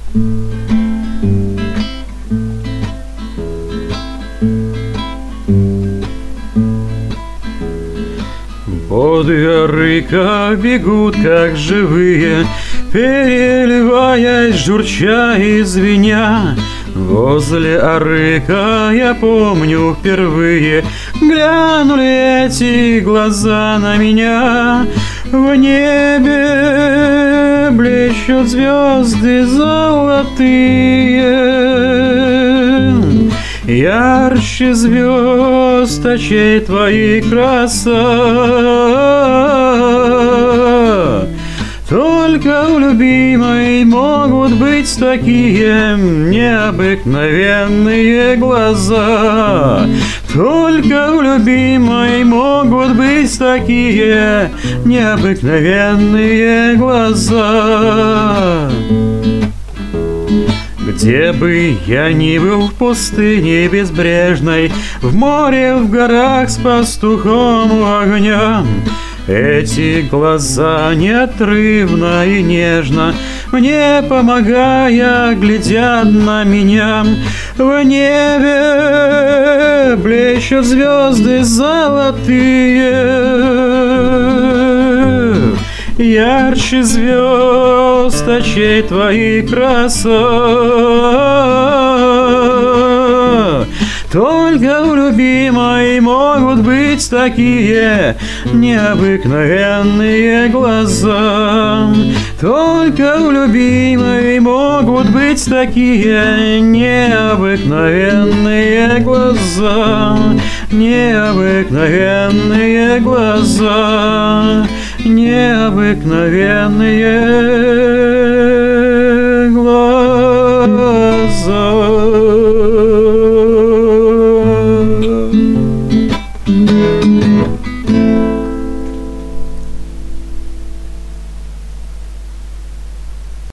Под горы как бегут, как живые, переливаясь, журча и звеня. Возле арыка, я помню, впервые глянули эти глаза на меня. В небе блещут звезды золотые, ярче звезд очей твоих краса. Только у любимой могут быть такие необыкновенные глаза. Только у любимой могут быть такие необыкновенные глаза. Где бы я ни был, в пустыне безбрежной, в море, в горах с пастухом у огня, эти глаза неотрывно и нежно, мне помогая, глядят на меня. В небе блещут звезды золотые, ярче звезд очей твоих краса. Только у любимой могут быть такие необыкновенные глаза. Только у любимой могут быть такие необыкновенные глаза. Необыкновенные глаза. Необыкновенные